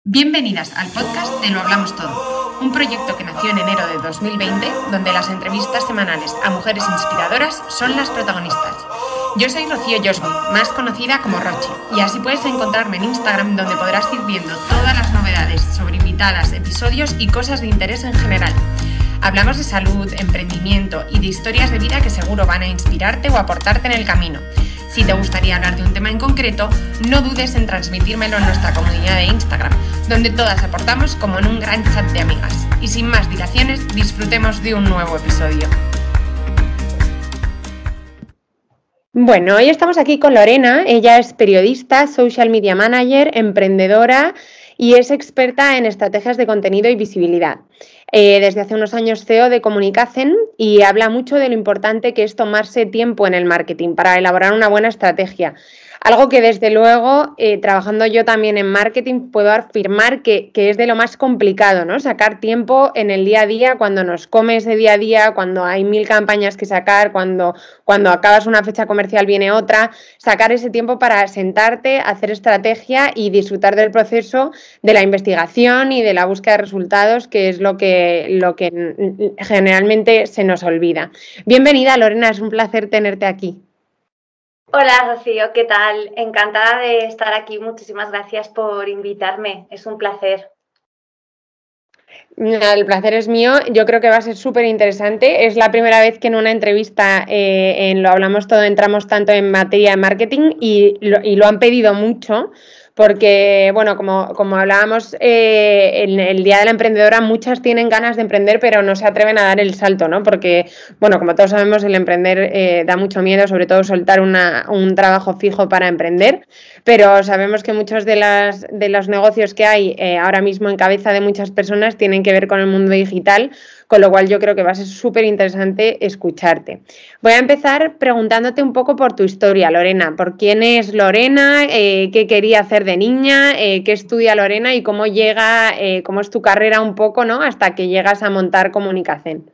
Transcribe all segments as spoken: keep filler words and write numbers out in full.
Bienvenidas al podcast de Lo Hablamos Todo, un proyecto que nació en enero de dos mil veinte, donde las entrevistas semanales a mujeres inspiradoras son las protagonistas. Yo soy Rocío Josby, más conocida como Rochi, y así puedes encontrarme en Instagram, donde podrás ir viendo todas las novedades sobre invitadas, episodios y cosas de interés en general. Hablamos de salud, emprendimiento y de historias de vida que seguro van a inspirarte o aportarte en el camino. Si te gustaría hablar de un tema en concreto, no dudes en transmitírmelo en nuestra comunidad de Instagram, donde todas aportamos como en un gran chat de amigas. Y sin más dilaciones, disfrutemos de un nuevo episodio. Bueno, hoy estamos aquí con Lorena. Ella es periodista, social media manager, emprendedora y es experta en estrategias de contenido y visibilidad. Eh, desde hace unos años C E O de Comunicación y habla mucho de lo importante que es tomarse tiempo en el marketing para elaborar una buena estrategia. Algo que desde luego, eh, trabajando yo también en marketing, puedo afirmar que, que es de lo más complicado, ¿no? Sacar tiempo en el día a día, cuando nos come ese día a día, cuando hay mil campañas que sacar, cuando, cuando acabas una fecha comercial viene otra, sacar ese tiempo para sentarte, hacer estrategia y disfrutar del proceso de la investigación y de la búsqueda de resultados, que es lo que, lo que generalmente se nos olvida. Bienvenida, Lorena, es un placer tenerte aquí. Hola, Rocío, ¿qué tal? Encantada de estar aquí. Muchísimas gracias por invitarme. Es un placer. El placer es mío. Yo creo que va a ser súper interesante. Es la primera vez que en una entrevista eh, en Lo Hablamos Todo entramos tanto en materia de marketing y lo, y lo han pedido mucho. Porque, bueno, como, como hablábamos eh, en el Día de la Emprendedora, muchas tienen ganas de emprender, pero no se atreven a dar el salto, ¿no? Porque, bueno, como todos sabemos, el emprender eh, da mucho miedo, sobre todo soltar una, un trabajo fijo para emprender, pero sabemos que muchos de, las, de los negocios que hay eh, ahora mismo en cabeza de muchas personas tienen que ver con el mundo digital, con lo cual yo creo que va a ser súper interesante escucharte. Voy a empezar preguntándote un poco por tu historia, Lorena. ¿Por quién es Lorena? Eh, ¿Qué quería hacer de niña? Eh, ¿Qué estudia Lorena? ¿Y cómo llega, eh, cómo es tu carrera un poco, ¿no? Hasta que llegas a montar Comunicación.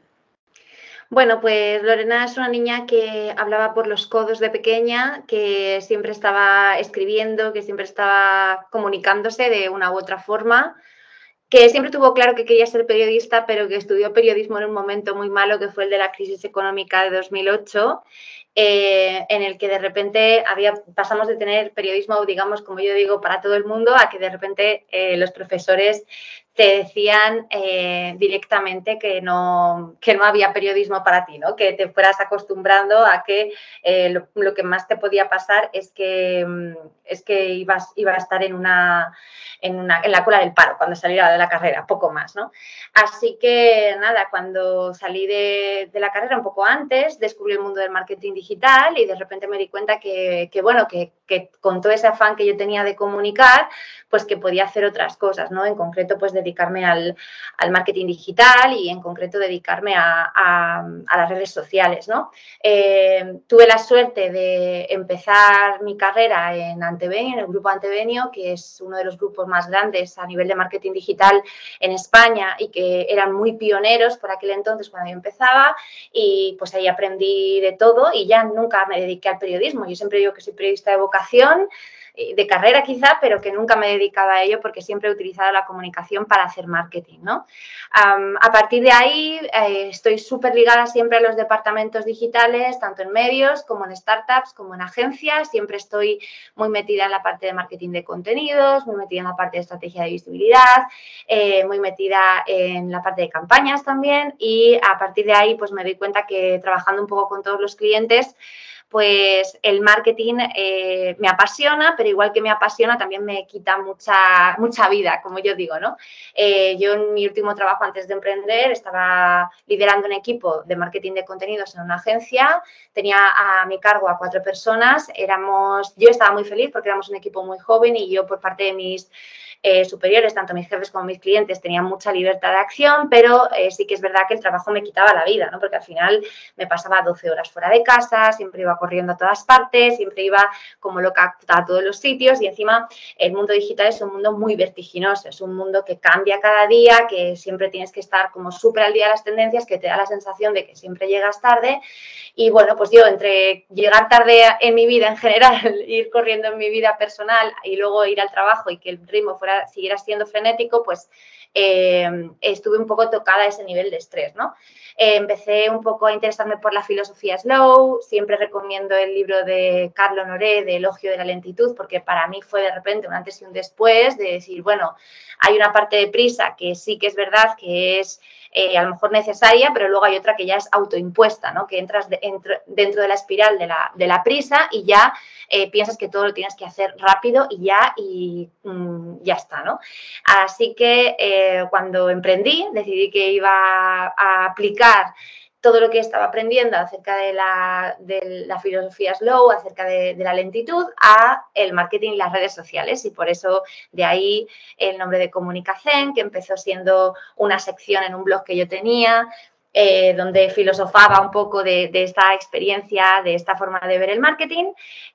Bueno, pues Lorena es una niña que hablaba por los codos de pequeña, que siempre estaba escribiendo, que siempre estaba comunicándose de una u otra forma, que siempre tuvo claro que quería ser periodista, pero que estudió periodismo en un momento muy malo, que fue el de la crisis económica de dos mil ocho, eh, en el que de repente había, pasamos de tener periodismo, digamos, como yo digo, para todo el mundo, a que de repente eh, los profesores te decían eh, directamente que no, que no había periodismo para ti, ¿no? Que te fueras acostumbrando a que eh, lo, lo que más te podía pasar es que, es que ibas, ibas a estar en una, en una en la cola del paro cuando saliera de la carrera, poco más, ¿no? Así que nada, cuando salí de, de la carrera un poco antes, descubrí el mundo del marketing digital y de repente me di cuenta que, que bueno, que, que con todo ese afán que yo tenía de comunicar, pues que podía hacer otras cosas, ¿no? En concreto, pues dedicarme al, al marketing digital y en concreto dedicarme a, a, a las redes sociales, ¿no? Eh, tuve la suerte de empezar mi carrera en Antevenio, en el grupo Antevenio, que es uno de los grupos más grandes a nivel de marketing digital en España y que eran muy pioneros por aquel entonces cuando yo empezaba, y pues ahí aprendí de todo y ya nunca me dediqué al periodismo. Yo siempre digo que soy periodista de vocación, de carrera quizá, pero que nunca me he dedicado a ello porque siempre he utilizado la comunicación para hacer marketing, ¿no? Um, a partir de ahí eh, estoy súper ligada siempre a los departamentos digitales, tanto en medios como en startups, como en agencias. Siempre estoy muy metida en la parte de marketing de contenidos, muy metida en la parte de estrategia de visibilidad, eh, muy metida en la parte de campañas también, y a partir de ahí pues me doy cuenta que trabajando un poco con todos los clientes, pues el marketing eh, me apasiona, pero igual que me apasiona también me quita mucha, mucha vida, como yo digo, ¿no? Eh, yo en mi último trabajo antes de emprender estaba liderando un equipo de marketing de contenidos en una agencia, tenía a mi cargo a cuatro personas, éramos, yo estaba muy feliz porque éramos un equipo muy joven y yo por parte de mis Eh, superiores, tanto mis jefes como mis clientes, tenían mucha libertad de acción, pero eh, sí que es verdad que el trabajo me quitaba la vida, ¿no? Porque al final me pasaba doce horas fuera de casa, siempre iba corriendo a todas partes, siempre iba como loca a todos los sitios y encima el mundo digital es un mundo muy vertiginoso, es un mundo que cambia cada día, que siempre tienes que estar como súper al día de las tendencias, que te da la sensación de que siempre llegas tarde. Y bueno, pues yo entre llegar tarde en mi vida en general, ir corriendo en mi vida personal y luego ir al trabajo y que el ritmo fuera siguiera, siguiera siendo frenético, pues eh, estuve un poco tocada a ese nivel de estrés, ¿no? Eh, empecé un poco a interesarme por la filosofía slow, siempre recomiendo el libro de Carl Honoré, de Elogio de la lentitud, porque para mí fue de repente un antes y un después de decir, bueno, hay una parte de prisa que sí que es verdad que es eh, a lo mejor necesaria, pero luego hay otra que ya es autoimpuesta, ¿no? Que entras de, entro, dentro de la espiral de la, de la prisa y ya eh, piensas que todo lo tienes que hacer rápido y ya, y mmm, ya está, ¿no? Así que eh, cuando emprendí, decidí que iba a aplicar todo lo que estaba aprendiendo acerca de la, de la filosofía slow, acerca de, de la lentitud, a el marketing y las redes sociales. Y por eso de ahí el nombre de Comunicación, que empezó siendo una sección en un blog que yo tenía, eh, donde filosofaba un poco de, de esta experiencia, de esta forma de ver el marketing,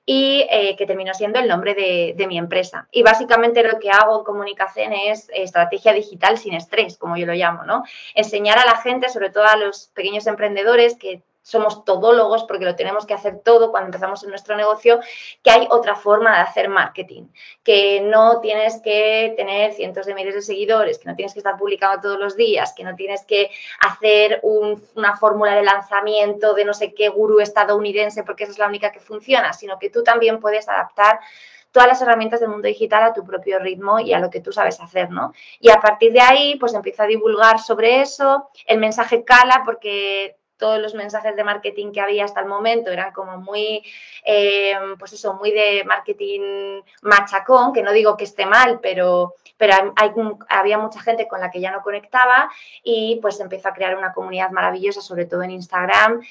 y eh, que terminó siendo el nombre de, de mi empresa. Y básicamente lo que hago en Comunicación es estrategia digital sin estrés, como yo lo llamo, ¿no? Enseñar a la gente, sobre todo a los pequeños emprendedores, que somos todólogos porque lo tenemos que hacer todo cuando empezamos en nuestro negocio, que hay otra forma de hacer marketing, que no tienes que tener cientos de miles de seguidores, que no tienes que estar publicando todos los días, que no tienes que hacer un, una fórmula de lanzamiento de no sé qué gurú estadounidense porque esa es la única que funciona, sino que tú también puedes adaptar todas las herramientas del mundo digital a tu propio ritmo y a lo que tú sabes hacer, ¿no? Y a partir de ahí, pues empiezo a divulgar sobre eso, el mensaje cala porque todos los mensajes de marketing que había hasta el momento eran como muy, eh, pues eso, muy de marketing machacón, que no digo que esté mal, pero, pero hay, había mucha gente con la que ya no conectaba y pues empezó a crear una comunidad maravillosa, sobre todo en Instagram,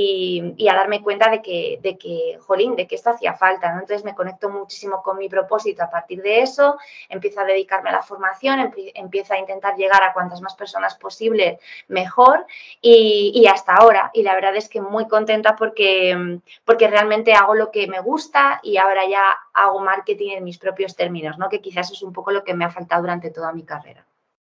y, y a darme cuenta de que, de que, jolín, de que esto hacía falta, ¿no? Entonces me conecto muchísimo con mi propósito a partir de eso, empiezo a dedicarme a la formación, empiezo a intentar llegar a cuantas más personas posible mejor y, y hasta ahora. Y la verdad es que muy contenta porque, porque realmente hago lo que me gusta y ahora ya hago marketing en mis propios términos, ¿no? Que quizás es un poco lo que me ha faltado durante toda mi carrera.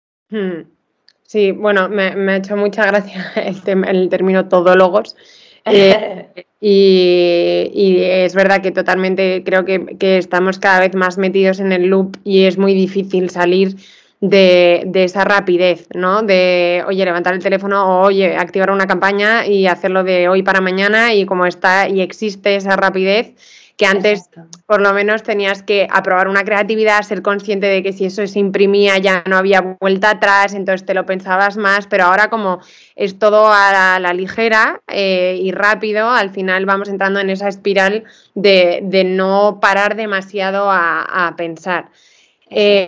Sí, bueno, me, me ha hecho mucha gracia el, tem- el término todólogos. Eh, y, y es verdad que totalmente creo que, que estamos cada vez más metidos en el loop y es muy difícil salir de, de esa rapidez, ¿no? De, oye, levantar el teléfono o, oye, activar una campaña y hacerlo de hoy para mañana y como está y existe esa rapidez que antes Exacto. Por lo menos tenías que aprobar una creatividad, ser consciente de que si eso se imprimía ya no había vuelta atrás, entonces te lo pensabas más, pero ahora como es todo a la, a la ligera eh, y rápido, al final vamos entrando en esa espiral de, de no parar demasiado a, a pensar. Eh,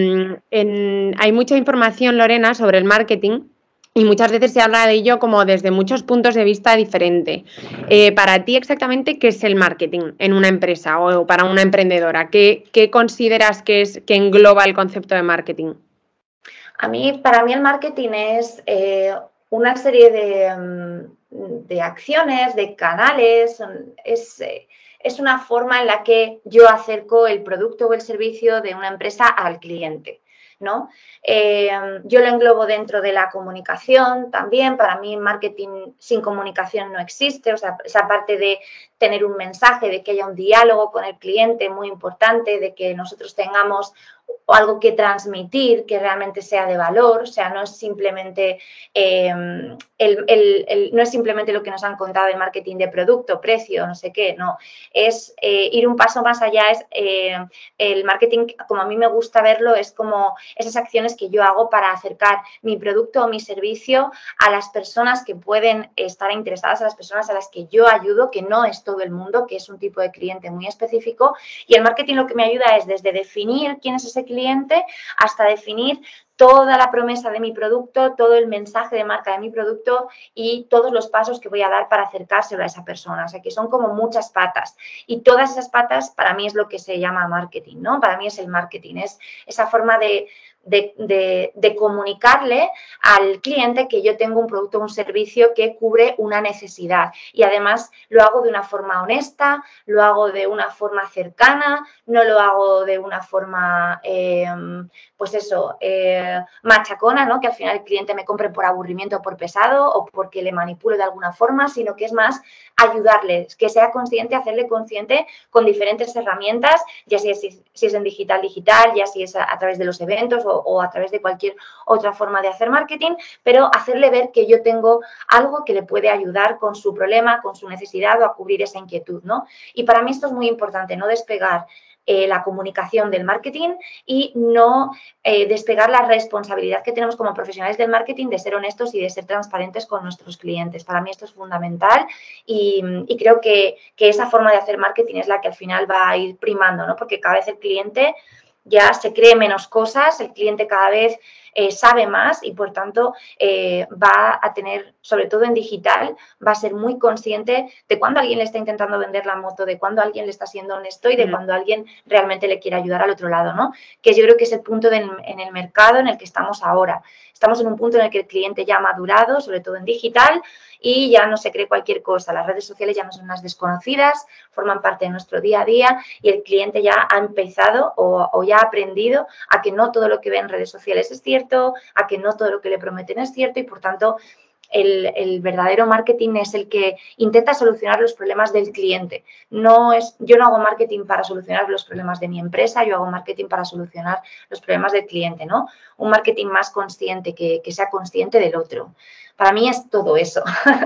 en, hay mucha información, Lorena, sobre el marketing y muchas veces se habla de ello como desde muchos puntos de vista diferentes. Eh, para ti, exactamente, ¿qué es el marketing en una empresa o para una emprendedora? ¿Qué, qué consideras que, es, que engloba el concepto de marketing? A mí, para mí el marketing es eh, una serie de, de acciones, de canales, es... Eh, es una forma en la que yo acerco el producto o el servicio de una empresa al cliente, ¿no? Eh, yo lo englobo dentro de la comunicación también. Para mí, marketing sin comunicación no existe. O sea, esa parte de tener un mensaje, de que haya un diálogo con el cliente muy importante, de que nosotros tengamos algo que transmitir que realmente sea de valor, o sea, no es simplemente eh, el, el, el, no es simplemente lo que nos han contado de marketing de producto, precio, no sé qué, no, es eh, ir un paso más allá, es eh, el marketing, como a mí me gusta verlo, es como esas acciones que yo hago para acercar mi producto o mi servicio a las personas que pueden estar interesadas, a las personas a las que yo ayudo, que no es todo el mundo, que es un tipo de cliente muy específico, y el marketing lo que me ayuda es desde definir quién es ese cliente hasta definir toda la promesa de mi producto, todo el mensaje de marca de mi producto y todos los pasos que voy a dar para acercárselo a esa persona. O sea, que son como muchas patas. Y todas esas patas para mí es lo que se llama marketing, ¿no? Para mí es el marketing, es esa forma de, de, de, de comunicarle al cliente que yo tengo un producto o un servicio que cubre una necesidad. Y además lo hago de una forma honesta, lo hago de una forma cercana, no lo hago de una forma, eh, pues eso, eh, eh, machacona, ¿no? Que al final el cliente me compre por aburrimiento o por pesado o porque le manipulo de alguna forma, sino que es más ayudarle, que sea consciente, hacerle consciente con diferentes herramientas, ya sea si, si es en digital, digital, ya si es a, a través de los eventos o, o a través de cualquier otra forma de hacer marketing, pero hacerle ver que yo tengo algo que le puede ayudar con su problema, con su necesidad o a cubrir esa inquietud, ¿no? Y para mí esto es muy importante, no despegar Eh, la comunicación del marketing y no eh, despegar la responsabilidad que tenemos como profesionales del marketing de ser honestos y de ser transparentes con nuestros clientes. Para mí esto es fundamental y, y creo que, que esa forma de hacer marketing es la que al final va a ir primando, ¿no? Porque cada vez el cliente ya se cree menos cosas, el cliente cada vez eh, sabe más y, por tanto, eh, va a tener, sobre todo en digital, va a ser muy consciente de cuando alguien le está intentando vender la moto, de cuando alguien le está siendo honesto y de cuando alguien realmente le quiere ayudar al otro lado, ¿no? Que yo creo que es el punto de, en el mercado en el que estamos ahora. Estamos en un punto en el que el cliente ya ha madurado, sobre todo en digital, y ya no se cree cualquier cosa. Las redes sociales ya no son unas desconocidas, forman parte de nuestro día a día y el cliente ya ha empezado o, o ya ha aprendido a que no todo lo que ve en redes sociales es cierto, a que no todo lo que le prometen es cierto y, por tanto, El, el verdadero marketing es el que intenta solucionar los problemas del cliente. No es, yo no hago marketing para solucionar los problemas de mi empresa, yo hago marketing para solucionar los problemas del cliente, ¿no? Un marketing más consciente, que, que sea consciente del otro. Para mí es todo eso.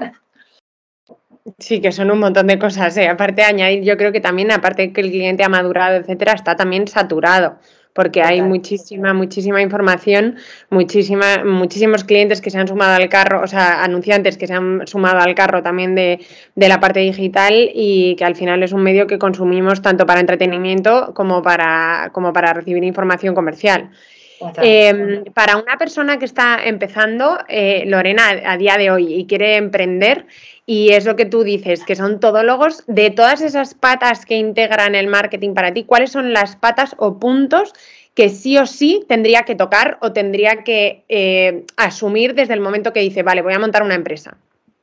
Sí, que son un montón de cosas, ¿eh? Aparte de añadir, yo creo que también, aparte de que el cliente ha madurado, etcétera, está también saturado, porque Total. Hay muchísima, muchísima información, muchísima, muchísimos clientes que se han sumado al carro, o sea, anunciantes que se han sumado al carro también de, de la parte digital y que al final es un medio que consumimos tanto para entretenimiento como para, como para recibir información comercial. Eh, para una persona que está empezando, eh, Lorena, a, a día de hoy y quiere emprender, y es lo que tú dices, que son todólogos, de todas esas patas que integran el marketing para ti, ¿cuáles son las patas o puntos que sí o sí tendría que tocar o tendría que eh, asumir desde el momento que dice, vale, voy a montar una empresa?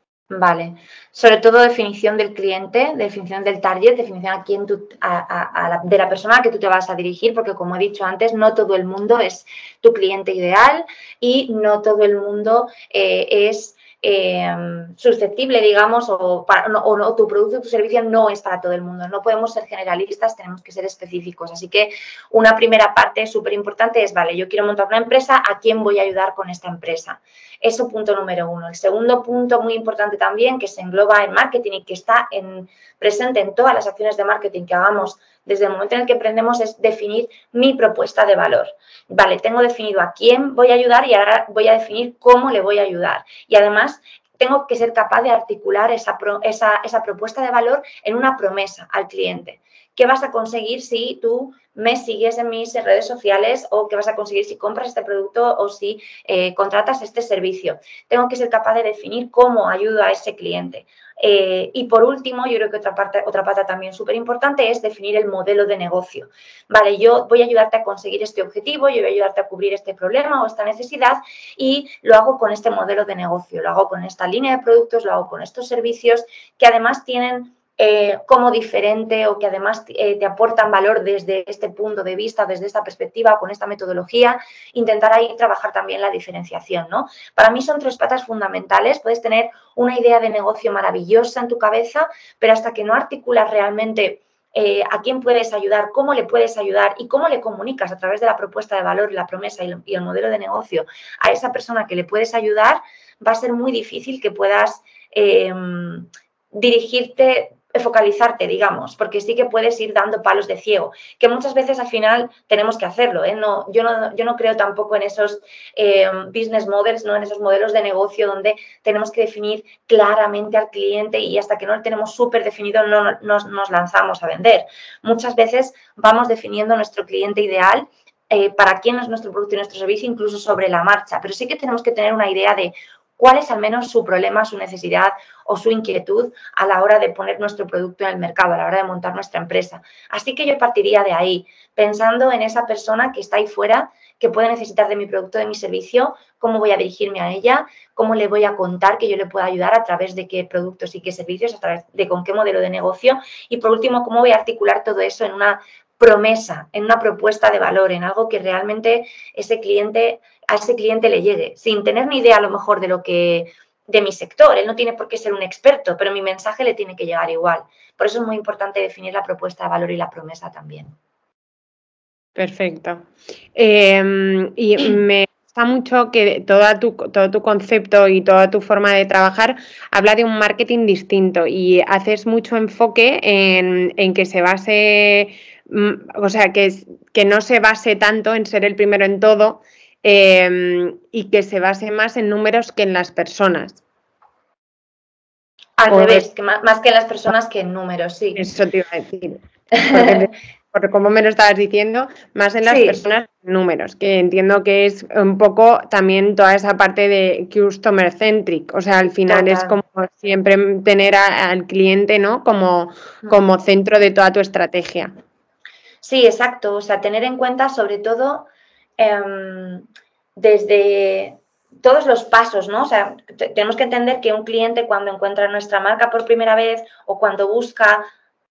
Vale, sobre todo definición del cliente, definición del target, definición a quién tú, a, a, a la, de la persona a la que tú te vas a dirigir, porque como he dicho antes, no todo el mundo es tu cliente ideal y no todo el mundo eh, es eh, susceptible, digamos, o, para, no, o no, tu producto o tu servicio no es para todo el mundo. No podemos ser generalistas, tenemos que ser específicos. Así que una primera parte súper importante es, vale, yo quiero montar una empresa, ¿a quién voy a ayudar con esta empresa? Eso punto número uno. El segundo punto muy importante también, que se engloba en marketing y que está en, presente en todas las acciones de marketing que hagamos desde el momento en el que emprendemos, es definir mi propuesta de valor. Vale, tengo definido a quién voy a ayudar y ahora voy a definir cómo le voy a ayudar. Y además tengo que ser capaz de articular esa, esa, esa propuesta de valor en una promesa al cliente. ¿Qué vas a conseguir si tú me sigues en mis redes sociales o qué vas a conseguir si compras este producto o si eh, contratas este servicio? Tengo que ser capaz de definir cómo ayudo a ese cliente. Eh, y por último, yo creo que otra, parte, otra pata también súper importante es definir el modelo de negocio. Vale, yo voy a ayudarte a conseguir este objetivo, yo voy a ayudarte a cubrir este problema o esta necesidad y lo hago con este modelo de negocio, lo hago con esta línea de productos, lo hago con estos servicios que además tienen Eh, como diferente o que además eh, te aportan valor desde este punto de vista, desde esta perspectiva, con esta metodología, intentar ahí trabajar también la diferenciación, ¿no? Para mí son tres patas fundamentales. Puedes tener una idea de negocio maravillosa en tu cabeza, pero hasta que no articulas realmente eh, a quién puedes ayudar, cómo le puedes ayudar y cómo le comunicas a través de la propuesta de valor, la promesa y el, y el modelo de negocio a esa persona que le puedes ayudar, va a ser muy difícil que puedas eh, dirigirte, focalizarte, digamos, porque sí que puedes ir dando palos de ciego, que muchas veces al final tenemos que hacerlo, ¿eh? No, yo, no, yo no creo tampoco en esos eh, business models, ¿no? En esos modelos de negocio donde tenemos que definir claramente al cliente y hasta que no lo tenemos súper definido no nos, nos lanzamos a vender. Muchas veces vamos definiendo nuestro cliente ideal, eh, para quién es nuestro producto y nuestro servicio, incluso sobre la marcha, pero sí que tenemos que tener una idea de cuál es al menos su problema, su necesidad o su inquietud a la hora de poner nuestro producto en el mercado, a la hora de montar nuestra empresa. Así que yo partiría de ahí, pensando en esa persona que está ahí fuera, que puede necesitar de mi producto, de mi servicio, cómo voy a dirigirme a ella, cómo le voy a contar que yo le pueda ayudar, a través de qué productos y qué servicios, a través de con qué modelo de negocio y, por último, cómo voy a articular todo eso en una promesa, en una propuesta de valor, en algo que realmente ese cliente a ese cliente le llegue, sin tener ni idea a lo mejor de lo que, de mi sector. Él no tiene por qué ser un experto, pero mi mensaje le tiene que llegar igual. Por eso es muy importante definir la propuesta de valor y la promesa también. Perfecto. Eh, y me gusta mucho que toda tu, todo tu concepto y toda tu forma de trabajar habla de un marketing distinto y haces mucho enfoque en, en que se base, o sea, que, que no se base tanto en ser el primero en todo eh, y que se base más en números que en las personas. Al o revés, es, que más, más que en las personas que en números, sí. Eso te iba a decir. Porque Porque como me lo estabas diciendo, más en las sí. personas números, que entiendo que es un poco también toda esa parte de customer centric, o sea, al final Total. Es como siempre tener a, al cliente, ¿no? Como, como centro de toda tu estrategia. Sí, exacto, o sea, tener en cuenta sobre todo eh, desde todos los pasos, ¿no? O sea, tenemos que entender que un cliente cuando encuentra nuestra marca por primera vez o cuando busca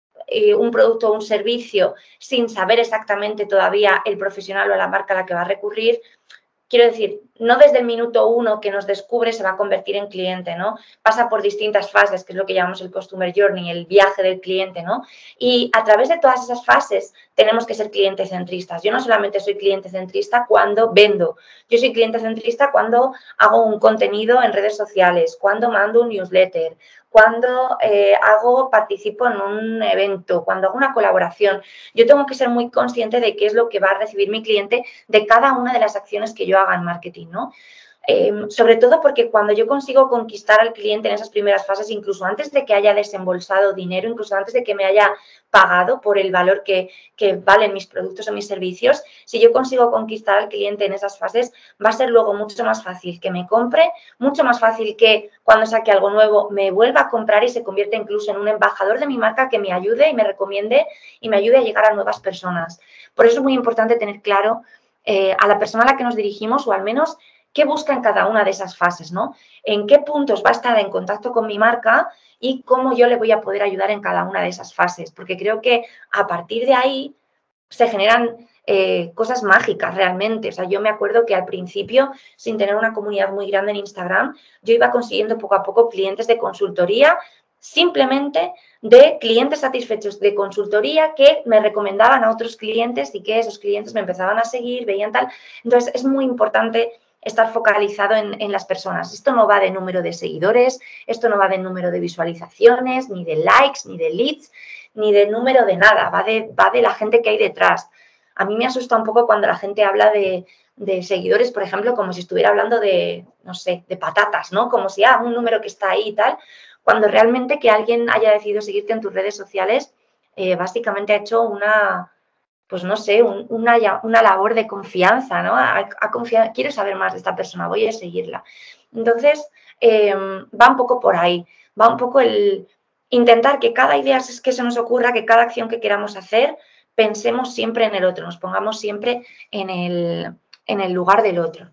un producto o un servicio sin saber exactamente todavía el profesional o la marca a la que va a recurrir, quiero decir, no desde el minuto uno que nos descubre se va a convertir en cliente, ¿no? Pasa por distintas fases, que es lo que llamamos el Customer Journey, el viaje del cliente, ¿no? Y a través de todas esas fases tenemos que ser cliente centristas. Yo no solamente soy cliente centrista cuando vendo, yo soy cliente centrista cuando hago un contenido en redes sociales, cuando mando un newsletter, cuando eh, hago, participo en un evento, cuando hago una colaboración. Yo tengo que ser muy consciente de qué es lo que va a recibir mi cliente de cada una de las acciones que yo haga en marketing, ¿no? Eh, sobre todo porque cuando yo consigo conquistar al cliente en esas primeras fases, incluso antes de que haya desembolsado dinero, incluso antes de que me haya pagado por el valor que, que valen mis productos o mis servicios, si yo consigo conquistar al cliente en esas fases, va a ser luego mucho más fácil que me compre, mucho más fácil que cuando saque algo nuevo me vuelva a comprar y se convierta incluso en un embajador de mi marca que me ayude y me recomiende y me ayude a llegar a nuevas personas. Por eso es muy importante tener claro eh, a la persona a la que nos dirigimos o al menos qué busca en cada una de esas fases, ¿no? En qué puntos va a estar en contacto con mi marca y cómo yo le voy a poder ayudar en cada una de esas fases, porque creo que a partir de ahí se generan eh, cosas mágicas realmente. O sea, yo me acuerdo que al principio, sin tener una comunidad muy grande en Instagram, yo iba consiguiendo poco a poco clientes de consultoría, simplemente de clientes satisfechos de consultoría que me recomendaban a otros clientes y que esos clientes me empezaban a seguir, veían tal. Entonces, es muy importante estar focalizado en, en las personas. Esto no va de número de seguidores, esto no va de número de visualizaciones, ni de likes, ni de leads, ni de número de nada, va de, va de la gente que hay detrás. A mí me asusta un poco cuando la gente habla de, de seguidores, por ejemplo, como si estuviera hablando de, no sé, de patatas, ¿no? Como si, ah, un número que está ahí y tal, cuando realmente que alguien haya decidido seguirte en tus redes sociales, eh, básicamente ha hecho una... pues no sé, un, una, una labor de confianza, ¿no? A, a confiar, quiero saber más de esta persona, voy a seguirla. Entonces, eh, va un poco por ahí, va un poco el intentar que cada idea que se nos ocurra, que cada acción que queramos hacer, pensemos siempre en el otro, nos pongamos siempre en el, en el lugar del otro.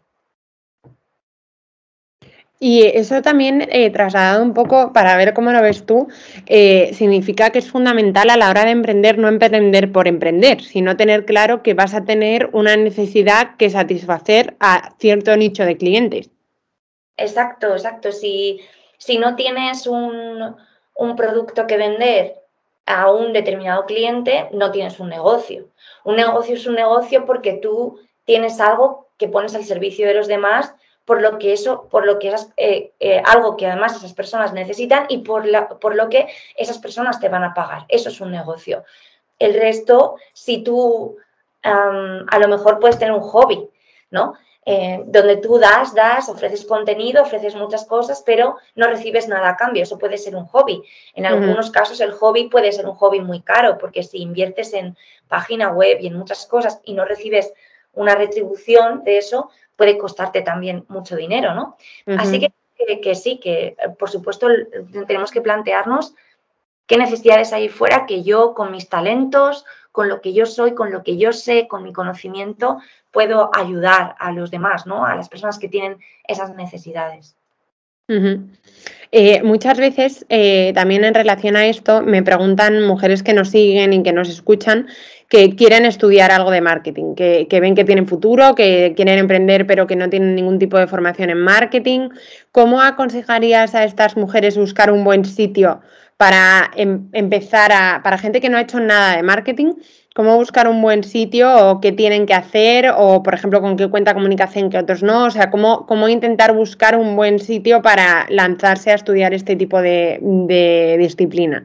Y eso también, eh, trasladado un poco para ver cómo lo ves tú, eh, significa que es fundamental a la hora de emprender, no emprender por emprender, sino tener claro que vas a tener una necesidad que satisfacer a cierto nicho de clientes. Exacto, exacto. Si, si no tienes un, un producto que vender a un determinado cliente, no tienes un negocio. Un negocio es un negocio porque tú tienes algo que pones al servicio de los demás, por lo que eso, por lo que esas, eh, eh, algo que además esas personas necesitan y por, la, por lo que esas personas te van a pagar. Eso es un negocio. El resto, si tú um, a lo mejor puedes tener un hobby, ¿no? Eh, donde tú das, das, ofreces contenido, ofreces muchas cosas, pero no recibes nada a cambio. Eso puede ser un hobby. En uh-huh. algunos casos el hobby puede ser un hobby muy caro, porque si inviertes en página web y en muchas cosas y no recibes una retribución de eso, puede costarte también mucho dinero, ¿no? Uh-huh. Así que, que, que sí, que por supuesto tenemos que plantearnos qué necesidades hay fuera que yo, con mis talentos, con lo que yo soy, con lo que yo sé, con mi conocimiento, puedo ayudar a los demás, ¿no? A las personas que tienen esas necesidades. Uh-huh. Eh, muchas veces, eh, también en relación a esto, me preguntan mujeres que nos siguen y que nos escuchan que quieren estudiar algo de marketing, que, que ven que tienen futuro, que quieren emprender pero que no tienen ningún tipo de formación en marketing. ¿Cómo aconsejarías a estas mujeres buscar un buen sitio para em, empezar a, para gente que no ha hecho nada de marketing? ¿Cómo buscar un buen sitio o qué tienen que hacer o, por ejemplo, con qué cuenta comunicación que otros no? O sea, ¿cómo, cómo intentar buscar un buen sitio para lanzarse a estudiar este tipo de, de disciplina?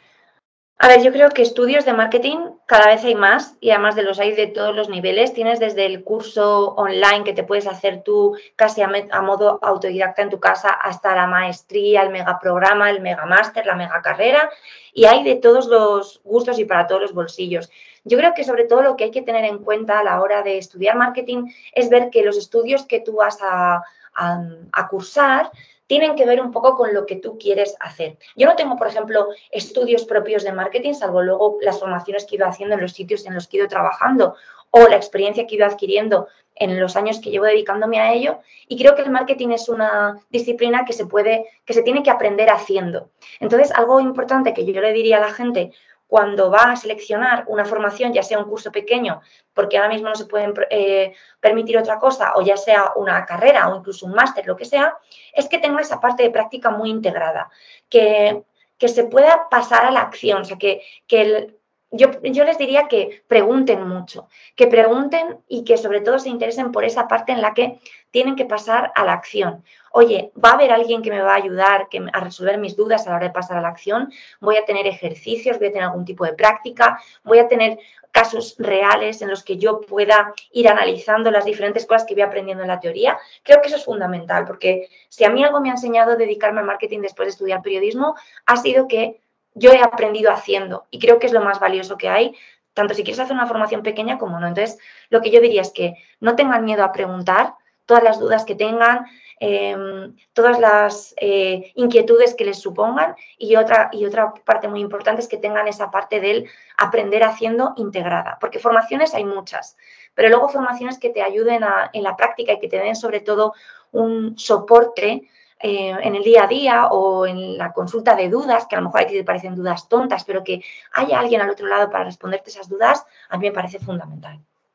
A ver, yo creo que estudios de marketing cada vez hay más y además de los hay de todos los niveles. Tienes desde el curso online que te puedes hacer tú casi a, a modo autodidacta en tu casa hasta la maestría, el megaprograma, el megamáster, la megacarrera y hay de todos los gustos y para todos los bolsillos. Yo creo que sobre todo lo que hay que tener en cuenta a la hora de estudiar marketing es ver que los estudios que tú vas a, a, a cursar tienen que ver un poco con lo que tú quieres hacer. Yo no tengo, por ejemplo, estudios propios de marketing, salvo luego las formaciones que he ido haciendo en los sitios en los que he ido trabajando o la experiencia que he ido adquiriendo en los años que llevo dedicándome a ello. Y creo que el marketing es una disciplina que se puede, que se tiene que aprender haciendo. Entonces, algo importante que yo le diría a la gente cuando va a seleccionar una formación, ya sea un curso pequeño, porque ahora mismo no se pueden eh, permitir otra cosa, o ya sea una carrera o incluso un máster, lo que sea, es que tenga esa parte de práctica muy integrada, que, que se pueda pasar a la acción, o sea, que, que el, yo, yo les diría que pregunten mucho, que pregunten y que sobre todo se interesen por esa parte en la que tienen que pasar a la acción. Oye, ¿va a haber alguien que me va a ayudar que, a resolver mis dudas a la hora de pasar a la acción? ¿Voy a tener ejercicios? ¿Voy a tener algún tipo de práctica? ¿Voy a tener casos reales en los que yo pueda ir analizando las diferentes cosas que voy aprendiendo en la teoría? Creo que eso es fundamental, porque si a mí algo me ha enseñado dedicarme al marketing después de estudiar periodismo, ha sido que yo he aprendido haciendo y creo que es lo más valioso que hay, tanto si quieres hacer una formación pequeña como no. Entonces, lo que yo diría es que no tengan miedo a preguntar todas las dudas que tengan, eh, todas las eh, inquietudes que les supongan y otra, y otra parte muy importante es que tengan esa parte del aprender haciendo integrada, porque formaciones hay muchas, pero luego formaciones que te ayuden a, en la práctica y que te den sobre todo un soporte eh, en el día a día o en la consulta de dudas, que a lo mejor aquí te parecen dudas tontas, pero que haya alguien al otro lado para responderte esas dudas, a mí me parece fundamental.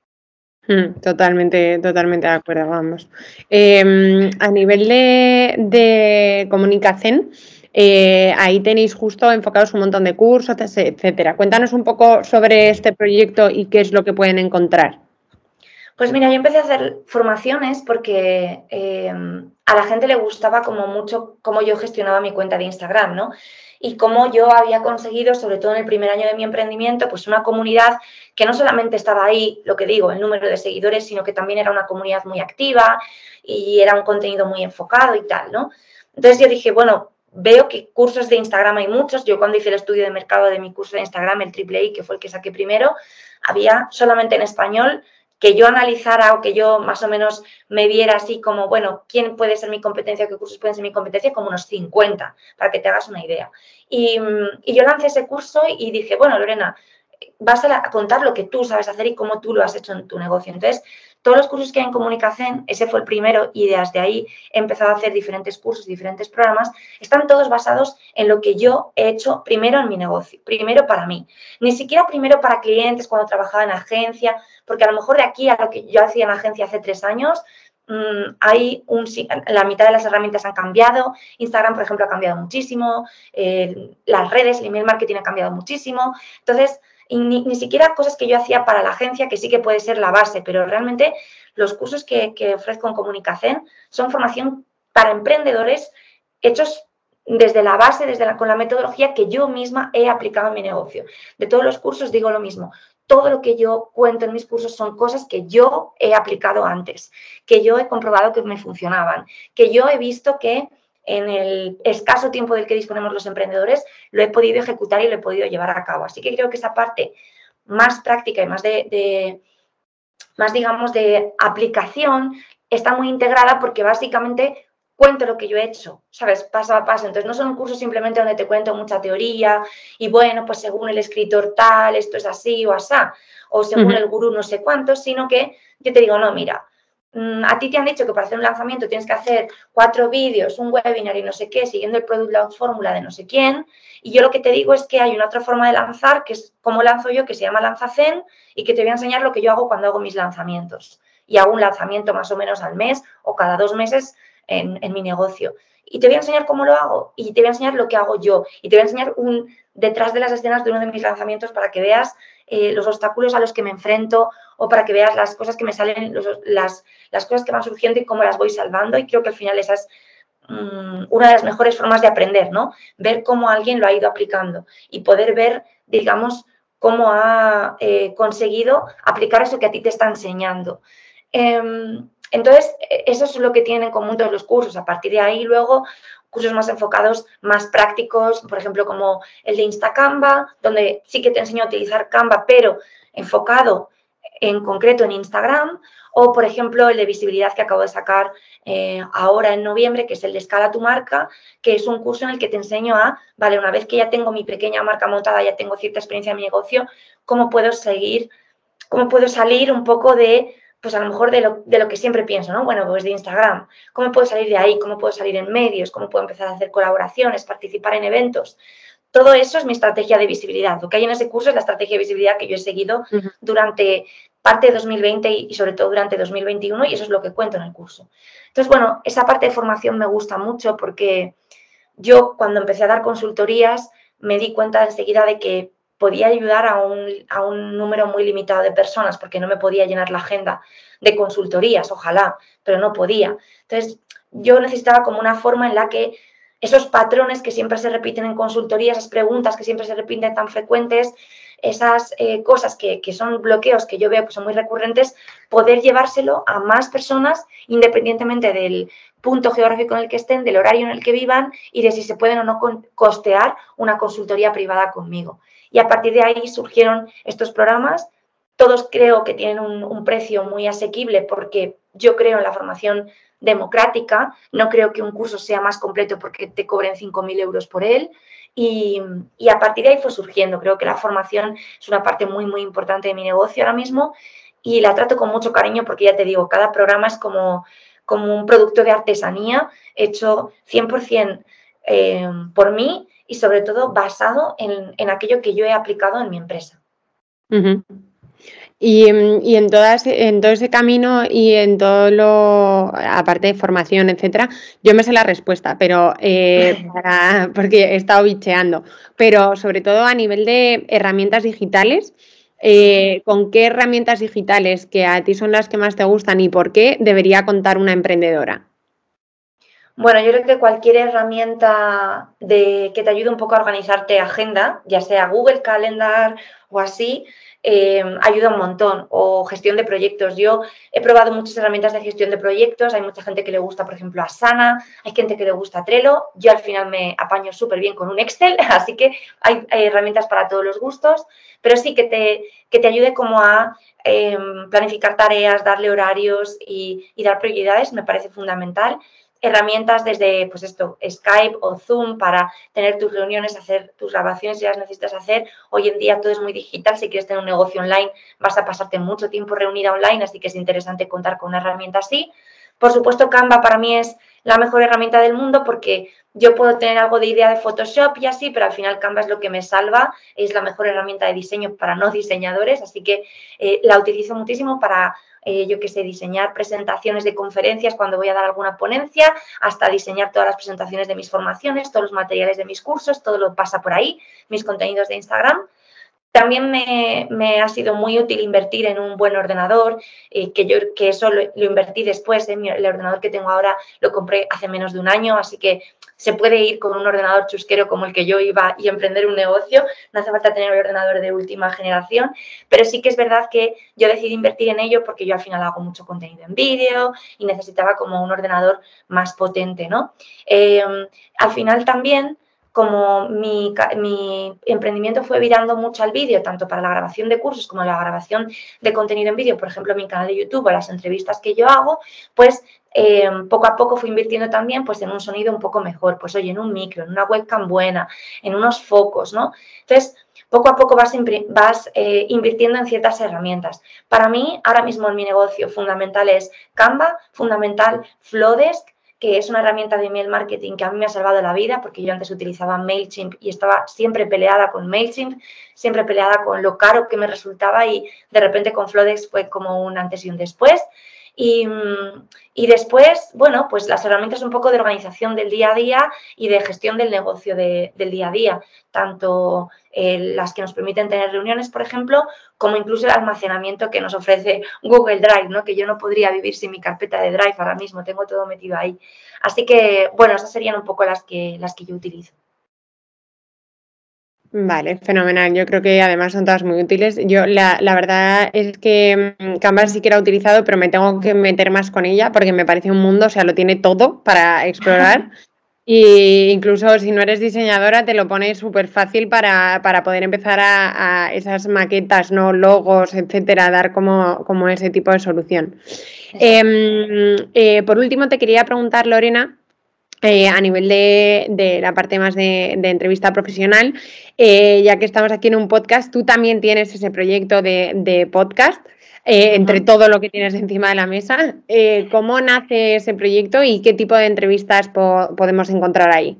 Mm, totalmente, totalmente de acuerdo, vamos. Eh, a nivel de, de comunicación, eh, ahí tenéis justo enfocados un montón de cursos, etcétera. Cuéntanos un poco sobre este proyecto y qué es lo que pueden encontrar. Pues mira, yo empecé a hacer formaciones porque eh, a la gente le gustaba como mucho cómo yo gestionaba mi cuenta de Instagram, ¿no? Y cómo yo había conseguido, sobre todo en el primer año de mi emprendimiento, pues una comunidad que no solamente estaba ahí, lo que digo, el número de seguidores, sino que también era una comunidad muy activa y era un contenido muy enfocado y tal, ¿no? Entonces yo dije, bueno, veo que cursos de Instagram hay muchos. Yo cuando hice el estudio de mercado de mi curso de Instagram, el triple I, que fue el que saqué primero, había solamente en español que yo analizara o que yo más o menos me viera así como, bueno, ¿quién puede ser mi competencia? ¿Qué cursos pueden ser mi competencia? Como unos cincuenta, para que te hagas una idea. Y, y yo lancé ese curso y dije, bueno, Lorena, vas a, la, a contar lo que tú sabes hacer y cómo tú lo has hecho en tu negocio. Entonces, todos los cursos que hay en comunicación, ese fue el primero y desde ahí he empezado a hacer diferentes cursos, diferentes programas, están todos basados en lo que yo he hecho primero en mi negocio, primero para mí. Ni siquiera primero para clientes cuando trabajaba en agencia, porque a lo mejor de aquí a lo que yo hacía en agencia hace tres años, mmm, hay un, la mitad de las herramientas han cambiado, Instagram, por ejemplo, ha cambiado muchísimo, eh, las redes, el email marketing ha cambiado muchísimo, entonces, y ni, ni siquiera cosas que yo hacía para la agencia, que sí que puede ser la base, pero realmente los cursos que, que ofrezco en comunicación son formación para emprendedores hechos desde la base, desde la, con la metodología que yo misma he aplicado en mi negocio. De todos los cursos digo lo mismo. Todo lo que yo cuento en mis cursos son cosas que yo he aplicado antes, que yo he comprobado que me funcionaban, que yo he visto que en el escaso tiempo del que disponemos los emprendedores lo he podido ejecutar y lo he podido llevar a cabo. Así que creo que esa parte más práctica y más de, de más digamos de aplicación está muy integrada porque básicamente cuento lo que yo he hecho, ¿sabes? Paso a paso. Entonces, no son un curso simplemente donde te cuento mucha teoría y, bueno, pues según el escritor tal, esto es así o asá, o según uh-huh. el gurú no sé cuánto, sino que yo te digo, no, mira, a ti te han dicho que para hacer un lanzamiento tienes que hacer cuatro vídeos, un webinar y no sé qué, siguiendo el Product Launch Fórmula de no sé quién, y yo lo que te digo es que hay una otra forma de lanzar, que es como lanzo yo, que se llama LanzaZen, y que te voy a enseñar lo que yo hago cuando hago mis lanzamientos. Y hago un lanzamiento más o menos al mes o cada dos meses en, en mi negocio. Y te voy a enseñar cómo lo hago, y te voy a enseñar lo que hago yo, y te voy a enseñar un detrás de las escenas de uno de mis lanzamientos para que veas eh, los obstáculos a los que me enfrento, o para que veas las cosas que me salen, los, las, las cosas que van surgiendo y cómo las voy salvando. Y creo que al final esa es um, una de las mejores formas de aprender, ¿no? Ver cómo alguien lo ha ido aplicando y poder ver, digamos, cómo ha eh, conseguido aplicar eso que a ti te está enseñando. Eh, entonces, eso es lo que tienen en común todos los cursos. A partir de ahí, luego, cursos más enfocados, más prácticos, por ejemplo, como el de Instacanva, donde sí que te enseño a utilizar Canva, pero enfocado en concreto en Instagram, o por ejemplo el de visibilidad que acabo de sacar eh, ahora en noviembre, que es el de Escala tu Marca, que es un curso en el que te enseño a, vale, una vez que ya tengo mi pequeña marca montada, ya tengo cierta experiencia en mi negocio, cómo puedo seguir, cómo puedo salir un poco de, pues a lo mejor de lo, de lo que siempre pienso, ¿no? Bueno, pues de Instagram, cómo puedo salir de ahí, cómo puedo salir en medios, cómo puedo empezar a hacer colaboraciones, participar en eventos. Todo eso es mi estrategia de visibilidad. Lo que hay en ese curso es la estrategia de visibilidad que yo he seguido uh-huh. durante parte de dos mil veinte y, y sobre todo durante dos mil veintiuno, y eso es lo que cuento en el curso. Entonces, bueno, esa parte de formación me gusta mucho porque yo cuando empecé a dar consultorías me di cuenta enseguida de que podía ayudar a un, a un número muy limitado de personas porque no me podía llenar la agenda de consultorías, ojalá, pero no podía. Entonces, yo necesitaba como una forma en la que esos patrones que siempre se repiten en consultorías, esas preguntas que siempre se repiten tan frecuentes, esas eh, cosas que, que son bloqueos que yo veo que son muy recurrentes, poder llevárselo a más personas independientemente del punto geográfico en el que estén, del horario en el que vivan y de si se pueden o no costear una consultoría privada conmigo. Y a partir de ahí surgieron estos programas. Todos creo que tienen un, un precio muy asequible porque yo creo en la formación democrática, no creo que un curso sea más completo porque te cobren cinco mil euros por él y, y a partir de ahí fue surgiendo. Creo que la formación es una parte muy, muy importante de mi negocio ahora mismo y la trato con mucho cariño porque ya te digo, cada programa es como, como un producto de artesanía hecho cien por ciento eh, por mí y sobre todo basado en, en aquello que yo he aplicado en mi empresa. Uh-huh. Y, y en, todas, en todo ese camino y en todo lo, aparte de formación, etcétera, yo me sé la respuesta, pero eh, para, porque he estado bicheando, pero sobre todo a nivel de herramientas digitales, eh, ¿con qué herramientas digitales que a ti son las que más te gustan y por qué debería contar una emprendedora? Bueno, yo creo que cualquier herramienta de, que te ayude un poco a organizarte agenda, ya sea Google Calendar o así, eh, ayuda un montón. O gestión de proyectos. Yo he probado muchas herramientas de gestión de proyectos. Hay mucha gente que le gusta, por ejemplo, Asana. Hay gente que le gusta Trello. Yo al final me apaño súper bien con un Excel, así que hay, hay herramientas para todos los gustos. Pero sí que te, que te ayude como a eh, planificar tareas, darle horarios y, y dar prioridades, me parece fundamental. Herramientas desde, pues esto, Skype o Zoom para tener tus reuniones, hacer tus grabaciones si las necesitas hacer. Hoy en día todo es muy digital. Si quieres tener un negocio online, vas a pasarte mucho tiempo reunida online, así que es interesante contar con una herramienta así. Por supuesto, Canva para mí es la mejor herramienta del mundo porque yo puedo tener algo de idea de Photoshop y así, pero al final Canva es lo que me salva. Es la mejor herramienta de diseño para no diseñadores, así que eh, la utilizo muchísimo para... Eh, yo que sé, diseñar presentaciones de conferencias cuando voy a dar alguna ponencia, hasta diseñar todas las presentaciones de mis formaciones, todos los materiales de mis cursos, todo lo pasa por ahí, mis contenidos de Instagram. También me, me ha sido muy útil invertir en un buen ordenador, eh, que yo que eso lo, lo invertí después. Eh, el ordenador que tengo ahora lo compré hace menos de un año, así que se puede ir con un ordenador chusquero como el que yo iba y emprender un negocio. No hace falta tener un ordenador de última generación, pero sí que es verdad que yo decidí invertir en ello porque yo al final hago mucho contenido en vídeo y necesitaba como un ordenador más potente, ¿no? Eh, al final también... como mi, mi emprendimiento fue virando mucho al vídeo, tanto para la grabación de cursos como la grabación de contenido en vídeo, por ejemplo, mi canal de YouTube o las entrevistas que yo hago, pues eh, poco a poco fui invirtiendo también pues, en un sonido un poco mejor, pues oye, en un micro, en una webcam buena, en unos focos, ¿no? Entonces, poco a poco vas, vas eh, invirtiendo en ciertas herramientas. Para mí, ahora mismo en mi negocio, fundamental es Canva, fundamental Flowdesk, que es una herramienta de email marketing que a mí me ha salvado la vida, porque yo antes utilizaba MailChimp y estaba siempre peleada con MailChimp, siempre peleada con lo caro que me resultaba, y de repente con Flowdesk fue como un antes y un después. Y, y después, bueno, pues las herramientas un poco de organización del día a día y de gestión del negocio de, del día a día, tanto eh, las que nos permiten tener reuniones, por ejemplo, como incluso el almacenamiento que nos ofrece Google Drive, ¿no? Que yo no podría vivir sin mi carpeta de Drive ahora mismo, tengo todo metido ahí. Así que, bueno, esas serían un poco las que, las que yo utilizo. Vale, fenomenal. Yo creo que además son todas muy útiles. Yo la, la verdad es que Canva sí que la he utilizado, pero me tengo que meter más con ella porque me parece un mundo, o sea, lo tiene todo para explorar. Y incluso si no eres diseñadora, te lo pone súper fácil para, para poder empezar a, a esas maquetas, ¿no? Logos, etcétera, dar como, como ese tipo de solución. Eh, eh, por último, te quería preguntar, Lorena, Eh, a nivel de, de la parte más de, de entrevista profesional, eh, ya que estamos aquí en un podcast, tú también tienes ese proyecto de, de podcast, eh, uh-huh. entre todo lo que tienes encima de la mesa. Eh, ¿Cómo nace ese proyecto y qué tipo de entrevistas po- podemos encontrar ahí?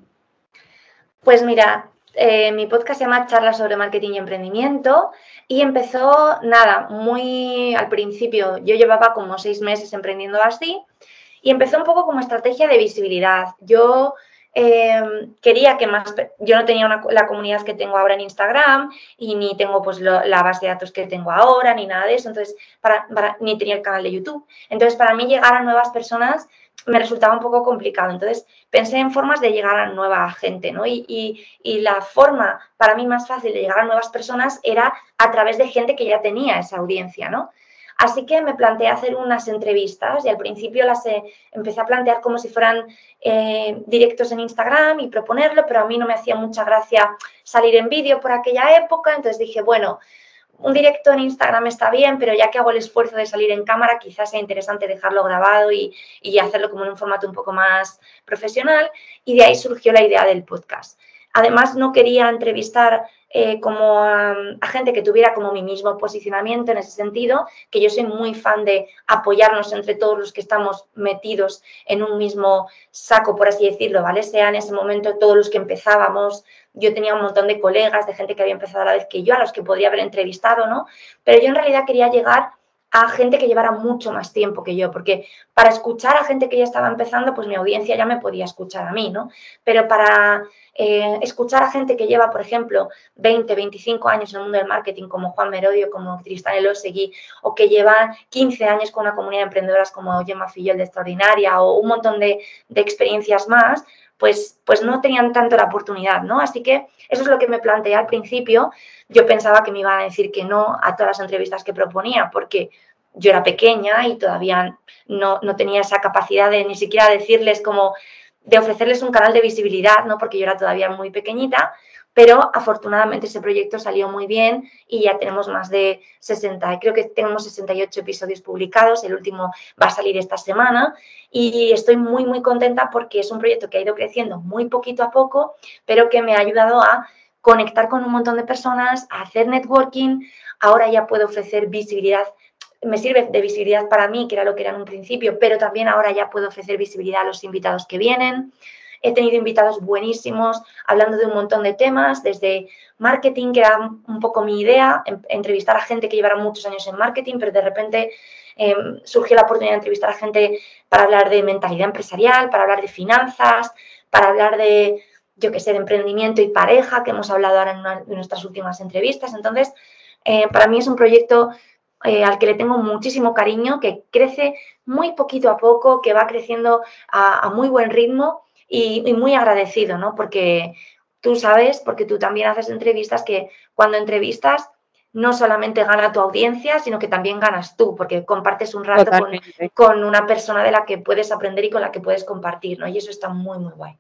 Pues mira, eh, mi podcast se llama Charlas sobre Marketing y Emprendimiento y empezó, nada, muy al principio. Yo llevaba como seis meses emprendiendo así. Y empezó un poco como estrategia de visibilidad. Yo eh, quería que más... Yo no tenía una, la comunidad que tengo ahora en Instagram y ni tengo pues lo, la base de datos que tengo ahora, ni nada de eso. Entonces, para, para, ni tenía el canal de YouTube. Entonces, para mí llegar a nuevas personas me resultaba un poco complicado. Entonces, pensé en formas de llegar a nueva gente, ¿no? Y, y, y la forma para mí más fácil de llegar a nuevas personas era a través de gente que ya tenía esa audiencia, ¿no? Así que me planteé hacer unas entrevistas y al principio las eh, empecé a plantear como si fueran eh, directos en Instagram y proponerlo, pero a mí no me hacía mucha gracia salir en vídeo por aquella época, entonces dije, bueno, un directo en Instagram está bien, pero ya que hago el esfuerzo de salir en cámara, quizás sea interesante dejarlo grabado y, y hacerlo como en un formato un poco más profesional, y de ahí surgió la idea del podcast. Además, no quería entrevistar eh, como a, a gente que tuviera como mi mismo posicionamiento en ese sentido, que yo soy muy fan de apoyarnos entre todos los que estamos metidos en un mismo saco, por así decirlo, ¿vale? Sea en ese momento todos los que empezábamos. Yo tenía un montón de colegas, de gente que había empezado a la vez que yo, a los que podría haber entrevistado, ¿no? Pero yo en realidad quería llegar a gente que llevara mucho más tiempo que yo, porque para escuchar a gente que ya estaba empezando, pues mi audiencia ya me podía escuchar a mí, ¿no? Pero para eh, escuchar a gente que lleva, por ejemplo, veinte, veinticinco años en el mundo del marketing, como Juan Merodio, como Tristán Elosegui, o que llevan quince años con una comunidad de emprendedoras como Gemma Fillol de Extraordinaria, o un montón de, de experiencias más, pues, pues no tenían tanto la oportunidad, ¿no? Así que eso es lo que me planteé al principio. Yo pensaba que me iban a decir que no a todas las entrevistas que proponía, porque yo era pequeña y todavía no, no tenía esa capacidad de ni siquiera decirles como, de ofrecerles un canal de visibilidad, ¿no? Porque yo era todavía muy pequeñita, pero afortunadamente ese proyecto salió muy bien y ya tenemos más de sesenta, creo que tenemos sesenta y ocho episodios publicados, el último va a salir esta semana y estoy muy, muy contenta porque es un proyecto que ha ido creciendo muy poquito a poco, pero que me ha ayudado a conectar con un montón de personas, a hacer networking. Ahora ya puedo ofrecer visibilidad, me sirve de visibilidad para mí, que era lo que era en un principio, pero también ahora ya puedo ofrecer visibilidad a los invitados que vienen. He tenido invitados buenísimos hablando de un montón de temas, desde marketing, que era un poco mi idea, entrevistar a gente que llevara muchos años en marketing, pero de repente eh, surgió la oportunidad de entrevistar a gente para hablar de mentalidad empresarial, para hablar de finanzas, para hablar de, yo qué sé, de emprendimiento y pareja, que hemos hablado ahora en una de nuestras últimas entrevistas. Entonces, eh, para mí es un proyecto eh, al que le tengo muchísimo cariño, que crece muy poquito a poco, que va creciendo a, a muy buen ritmo. Y, y muy agradecido, ¿no? Porque tú sabes, porque tú también haces entrevistas, que cuando entrevistas no solamente gana tu audiencia, sino que también ganas tú, porque compartes un rato con, con una persona de la que puedes aprender y con la que puedes compartir, ¿no? Y eso está muy, muy guay.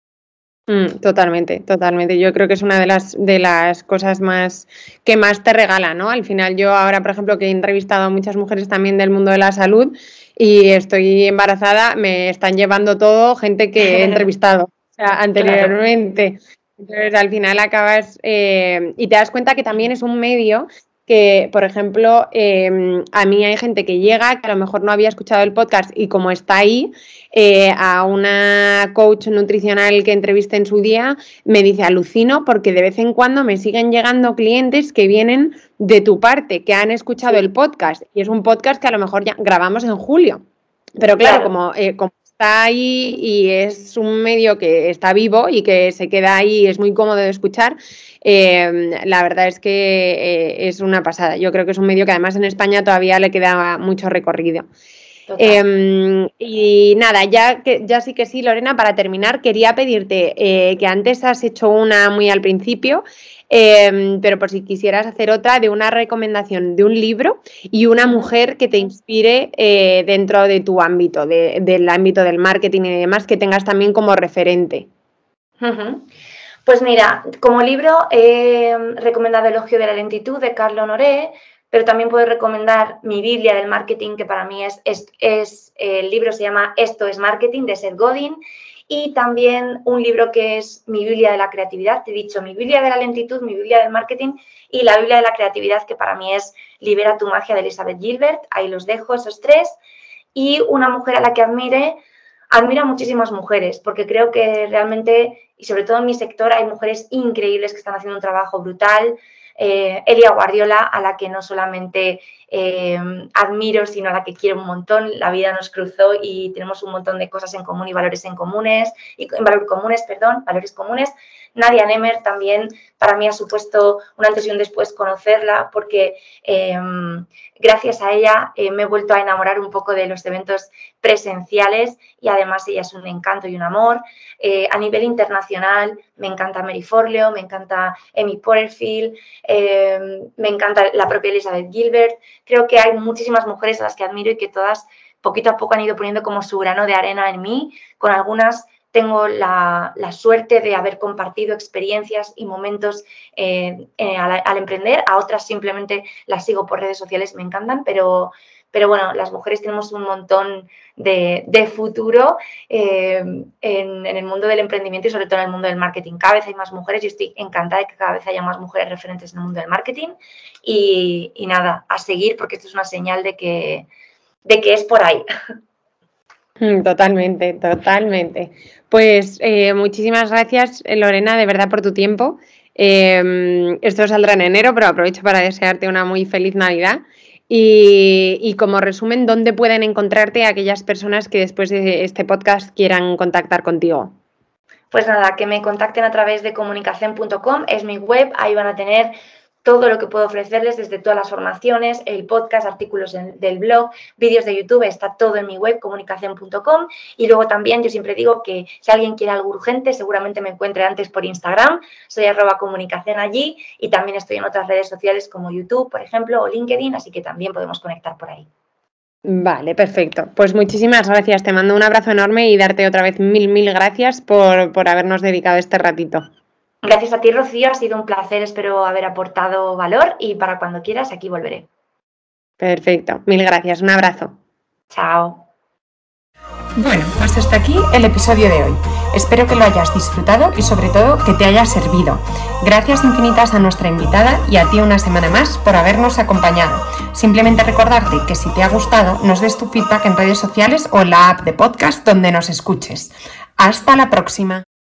Mm, totalmente, totalmente. Yo creo que es una de las, de las cosas más que más te regala, ¿no? Al final yo ahora, por ejemplo, que he entrevistado a muchas mujeres también del mundo de la salud y estoy embarazada, me están llevando todo gente que he entrevistado o sea, anteriormente. Claro. Entonces, al final acabas eh, y te das cuenta que también es un medio que, por ejemplo, eh, a mí hay gente que llega que a lo mejor no había escuchado el podcast y como está ahí, eh, a una coach nutricional que entrevisté en su día, me dice, alucino porque de vez en cuando me siguen llegando clientes que vienen de tu parte, que han escuchado el podcast y es un podcast que a lo mejor ya grabamos en julio. Pero claro, claro. como... Eh, como está ahí y es un medio que está vivo y que se queda ahí y es muy cómodo de escuchar, eh, la verdad es que eh, es una pasada. Yo creo que es un medio que además en España todavía le queda mucho recorrido. Eh, y nada, ya, que, ya sí que sí, Lorena, para terminar, quería pedirte eh, que antes has hecho una muy al principio, eh, pero por si quisieras hacer otra, de una recomendación de un libro y una mujer que te inspire eh, dentro de tu ámbito, de, del ámbito del marketing y demás, que tengas también como referente. Uh-huh. Pues mira, como libro he recomendado Elogio de la lentitud de Carl Honoré, pero también puedo recomendar mi Biblia del marketing, que para mí es, es, es el libro se llama Esto es Marketing, de Seth Godin, y también un libro que es mi Biblia de la creatividad, te he dicho, mi Biblia de la lentitud, mi Biblia del marketing y la Biblia de la creatividad, que para mí es Libera tu magia, de Elizabeth Gilbert. Ahí los dejo, esos tres. Y una mujer a la que admire, admiro a muchísimas mujeres, porque creo que realmente, y sobre todo en mi sector, hay mujeres increíbles que están haciendo un trabajo brutal. Eh, Elia Guardiola, a la que no solamente eh, admiro, sino a la que quiero un montón. La vida nos cruzó y tenemos un montón de cosas en común y valores en comunes, y en valores comunes, perdón, valores comunes. Nadia Nemer también para mí ha supuesto un antes y un después conocerla, porque eh, gracias a ella eh, me he vuelto a enamorar un poco de los eventos presenciales y además ella es un encanto y un amor. Eh, a nivel internacional me encanta Mary Forleo, me encanta Amy Porterfield, eh, me encanta la propia Elizabeth Gilbert. Creo que hay muchísimas mujeres a las que admiro y que todas poquito a poco han ido poniendo como su grano de arena en mí. Con algunas tengo la, la suerte de haber compartido experiencias y momentos eh, eh, al, al emprender. A otras simplemente las sigo por redes sociales, me encantan, pero... Pero bueno, las mujeres tenemos un montón de, de futuro eh, en, en el mundo del emprendimiento y sobre todo en el mundo del marketing. Cada vez hay más mujeres y estoy encantada de que cada vez haya más mujeres referentes en el mundo del marketing. Y, y nada, a seguir, porque esto es una señal de que, de que es por ahí. Totalmente, totalmente. Pues eh, muchísimas gracias, Lorena, de verdad por tu tiempo. Eh, esto saldrá en enero, pero aprovecho para desearte una muy feliz Navidad. Y, y como resumen, ¿dónde pueden encontrarte aquellas personas que después de este podcast quieran contactar contigo? Pues nada, que me contacten a través de comunicación punto com, es mi web, ahí van a tener todo lo que puedo ofrecerles, desde todas las formaciones, el podcast, artículos en, del blog, vídeos de YouTube, está todo en mi web, comunicación punto com. Y luego también yo siempre digo que si alguien quiere algo urgente, seguramente me encuentre antes por Instagram, soy arroba comunicación allí, y también estoy en otras redes sociales como YouTube, por ejemplo, o LinkedIn, así que también podemos conectar por ahí. Vale, perfecto. Pues muchísimas gracias, te mando un abrazo enorme y darte otra vez mil, mil gracias por, por habernos dedicado este ratito. Gracias a ti, Rocío, ha sido un placer, espero haber aportado valor y para cuando quieras aquí volveré. Perfecto, mil gracias, un abrazo. Chao. Bueno, pues hasta aquí el episodio de hoy. Espero que lo hayas disfrutado y sobre todo que te haya servido. Gracias infinitas a nuestra invitada y a ti una semana más por habernos acompañado. Simplemente recordarte que si te ha gustado nos des tu feedback en redes sociales o en la app de podcast donde nos escuches. Hasta la próxima.